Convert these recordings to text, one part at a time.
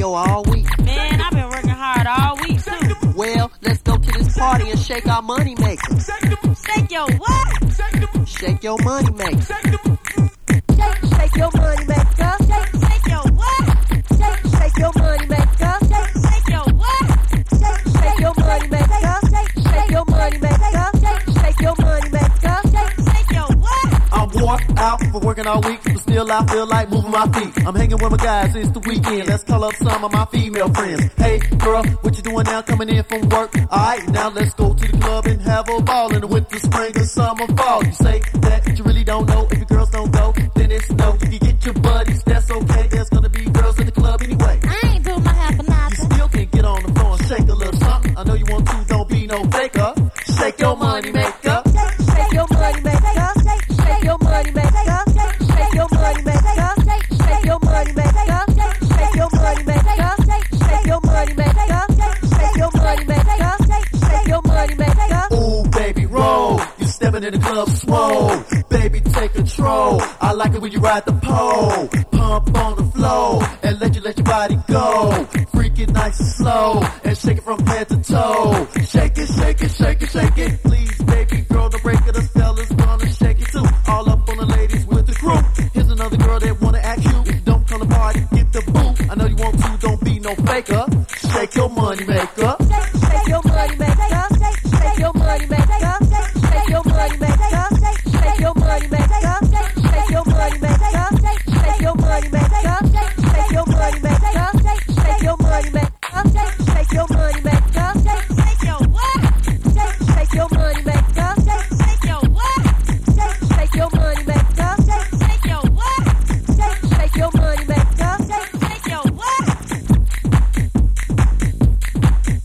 cardio all week. Man, I've been working hard all week too. Well, let's go to this party and shake our money maker. Shake your what? Shake your money maker. Shake your money maker. Shake your what? Shake your money maker. Shake your what? Shake your money maker. Shake your money maker. Shake your money maker. Shake your what? I'm wore out for working all week, but still I feel like moving my feet. I'm hanging with my guys, it's the weekend. Let's call up some of my female friends. Hey girl, what you doing now coming in from work? Alright, now let's go to the club and have a ball in the winter, spring, or summer, fall. You say that you really don't know. If your girls don't go, then it's no. You can get your buddies, that's okay. There's gonna be girls in the club anyway. I ain't do my half for You nothing. still can get on the floor and shake a little something. I know you want to, don't be no faker. Shake your money maker. Shake your money maker. Shake your money maker. Shake your money maker. Shake your money maker. Shake your money maker. Shake your money maker. Shake your money maker. Shake your money maker. Ooh, baby, roll. You stepping in the club swole. Baby, take control. I like it when you ride the pole. Pump on the floor and let your body go. Freak it nice and slow and shake it from head to toe. Shake it, shake it, shake it, shake it. Please, baby girl, the break of the fellas gonna shake it too. All up on the ladies with the crew. Here's another girl that wanna act cute. If you don't come to party, get the boot. I know you want to, don't be no faker. Shake your money maker. Shake your money maker. Shake your money maker. Shake your money maker. Shake your money maker. Shake your money maker. Shake your money maker. Shake your money maker. Shake your money maker. Shake your money maker. Shake your what? Shake your money maker. Shake your what? Shake your money maker. Shake your what? Shake your money maker. Shake your what?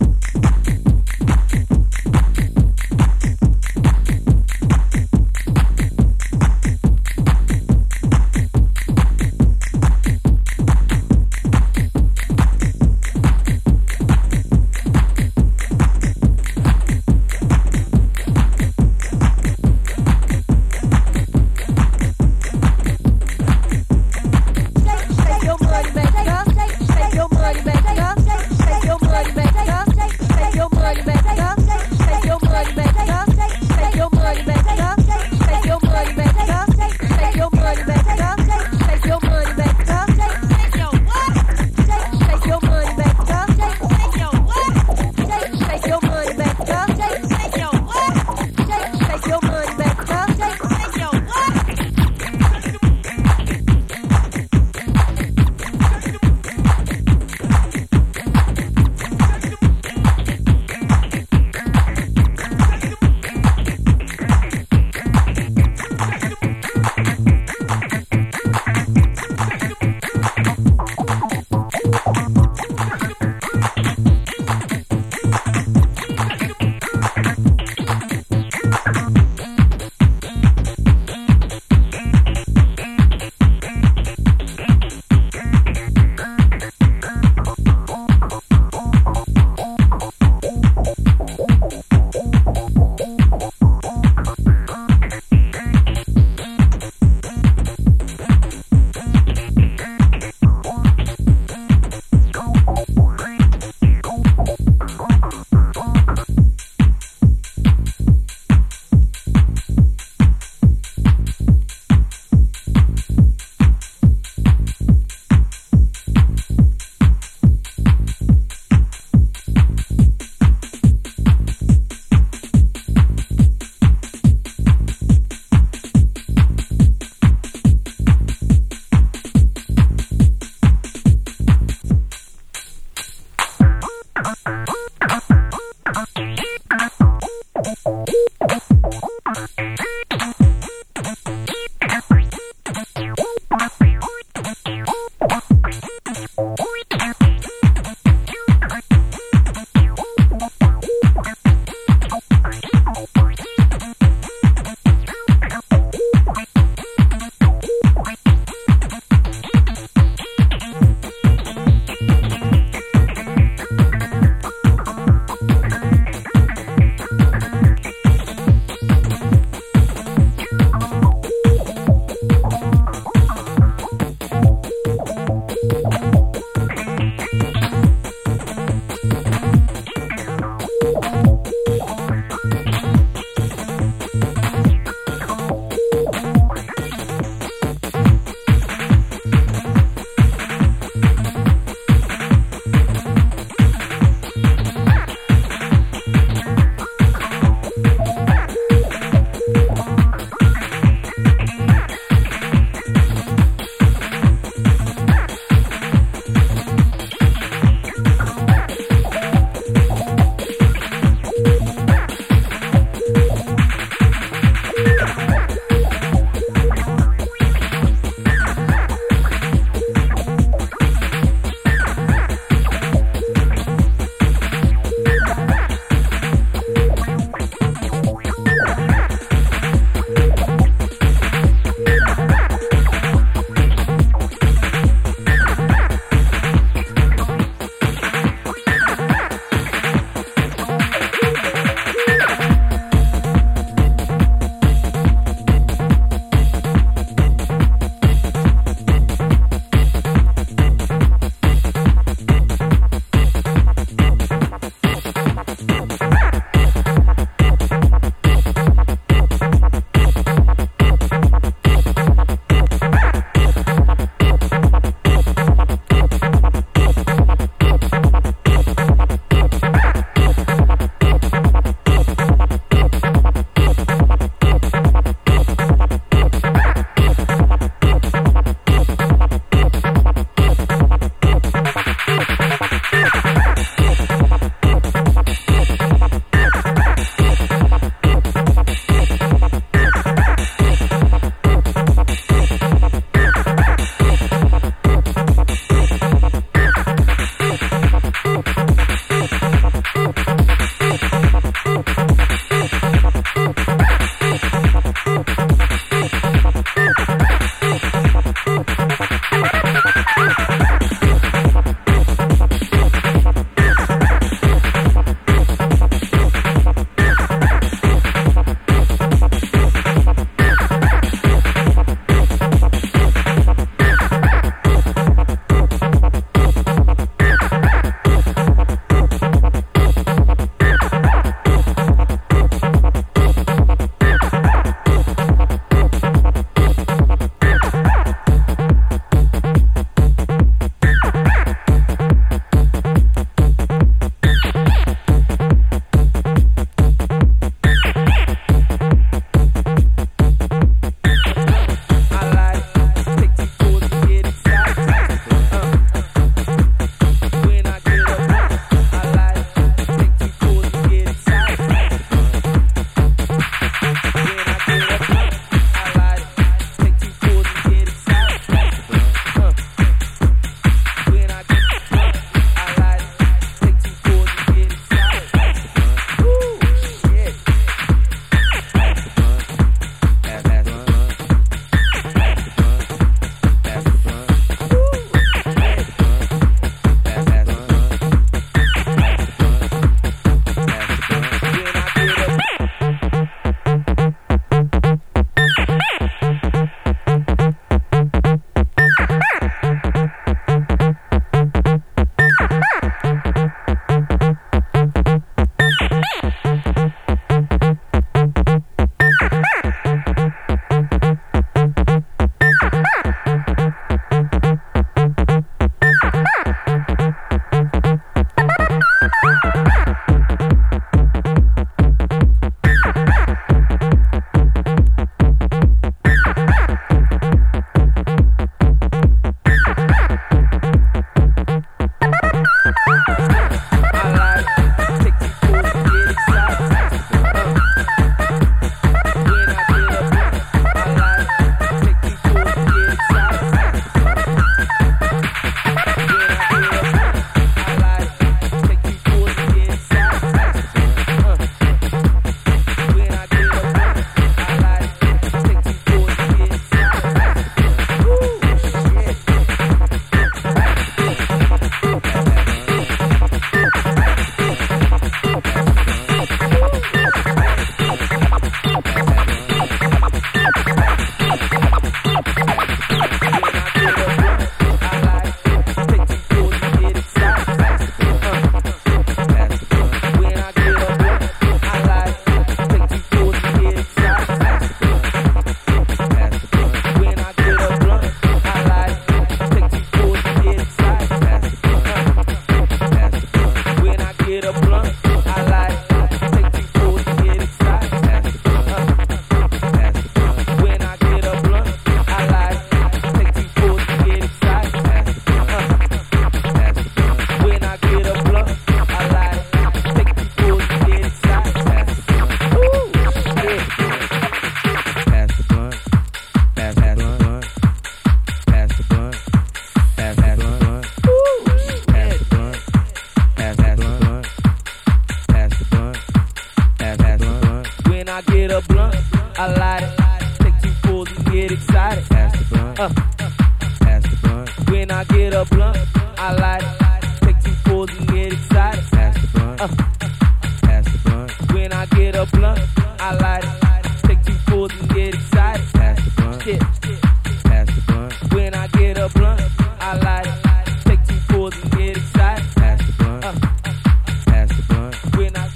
I light it. Take 2 pulls and get excited. Pass the blunt. Pass the blunt. When I get a blunt, I light it. Take 2 pulls and get excited. Pass the blunt. Pass the blunt. When I get a blunt, I light it. Take 2 pulls and get excited. Pass the blunt. Shit. Pass the blunt. When I get a blunt, I light it. Take 2 pulls and get excited. Pass the blunt. Pass the blunt. When I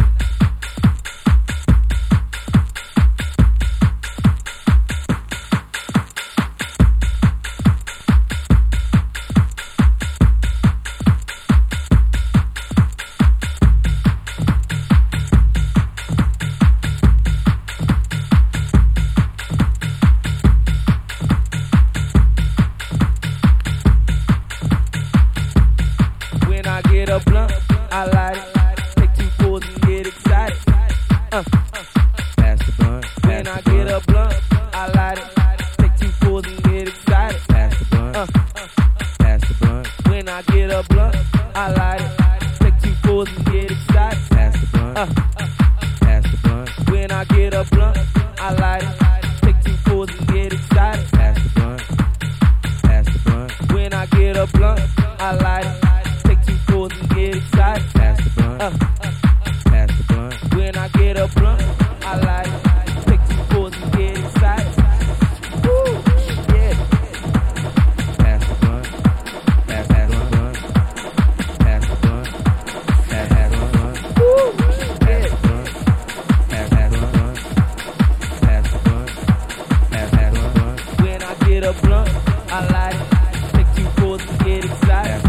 get a blunt, I light it. Take 2 pulls and get excited. Pass the blunt. When I get a blunt, I light it. Take 2 pulls and get excited. Pass the blunt. Pass the blunt. When I get a blunt, I light it. Take 2 pulls and get excited. Pass the blunt. Pass the blunt. When I get a blunt, I light it. Take 2 pulls and get excited. Pass the blunt. Pass the blunt. When I get a blunt, I light it. Take 2 pulls and get excited. Pass the blunt. Pass the blunt. When I get a blunt, I light it. Take 2 pulls and get excited. Woo, yeah. Pass the blunt. Pass the blunt. Pass the blunt. Pass the blunt. Woo, pass the blunt. Pass the blunt. Pass the blunt. Pass the blunt. When I get a blunt, I light it. Take 2 pulls and get excited.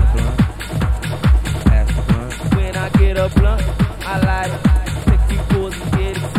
When I get a blunt, I light it. Take 2 pulls and get excited.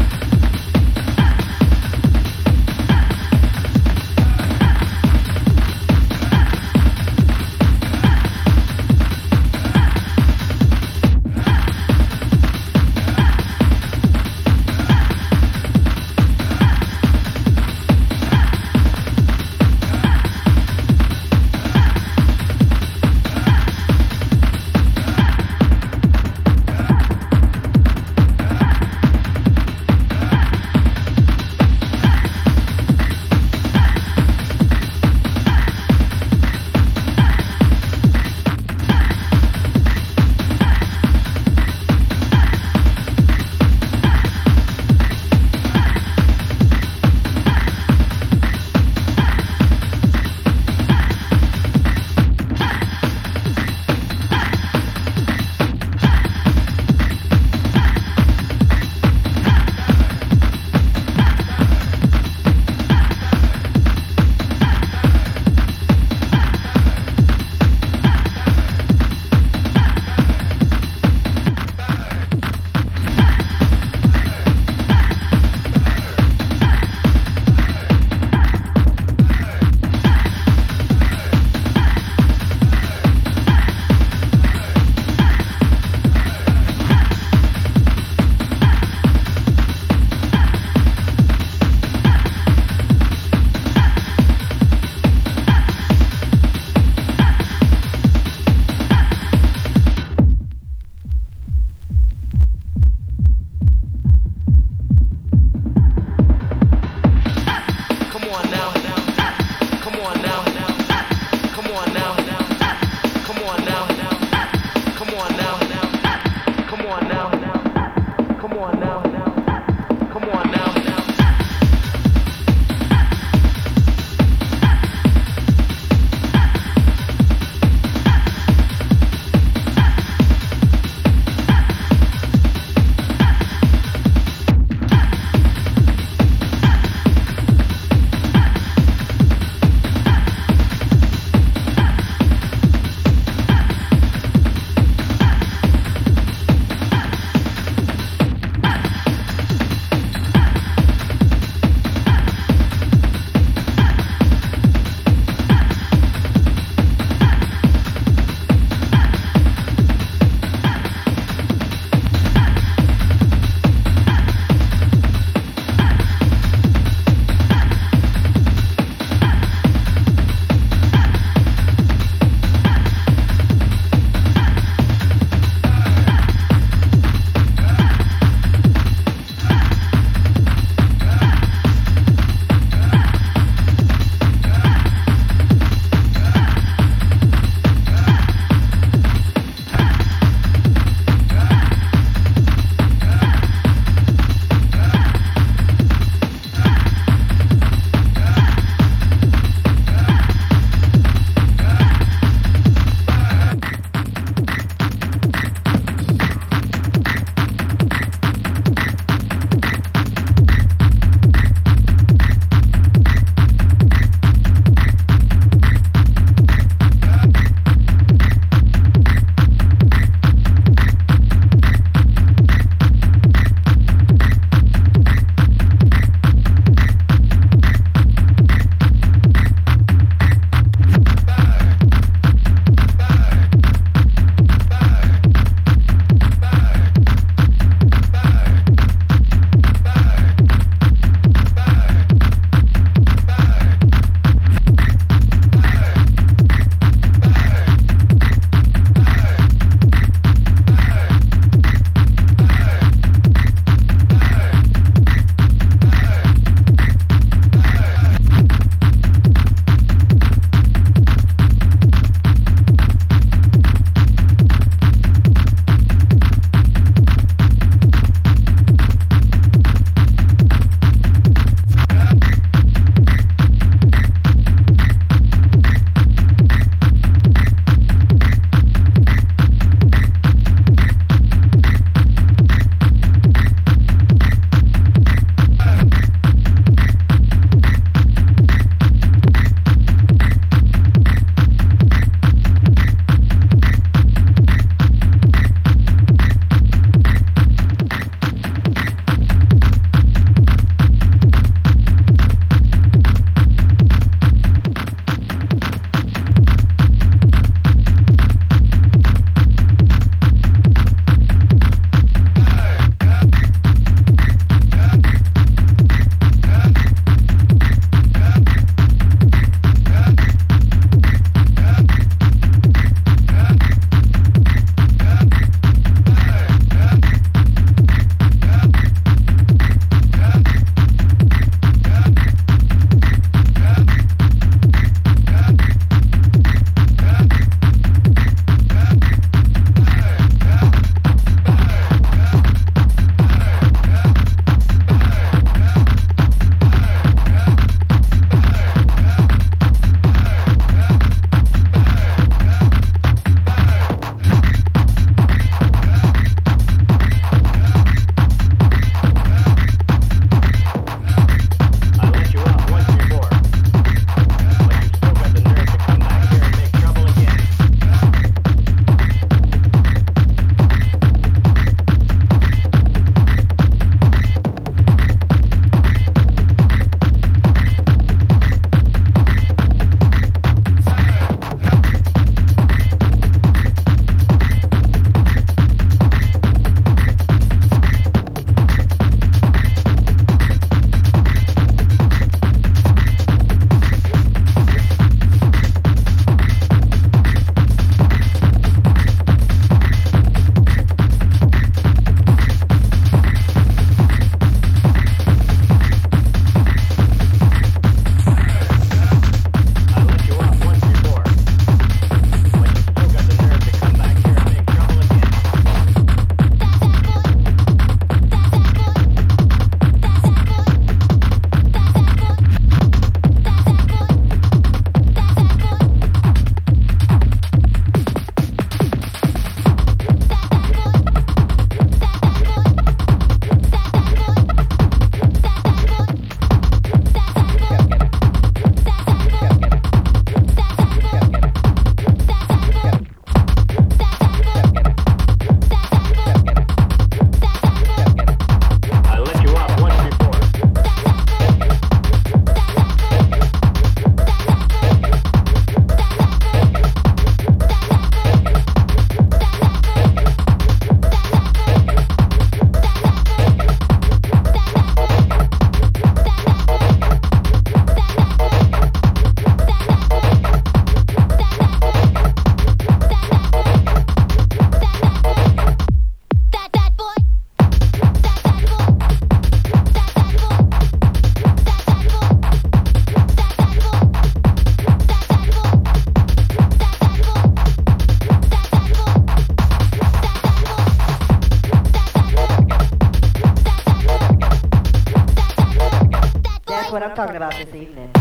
talking about this evening.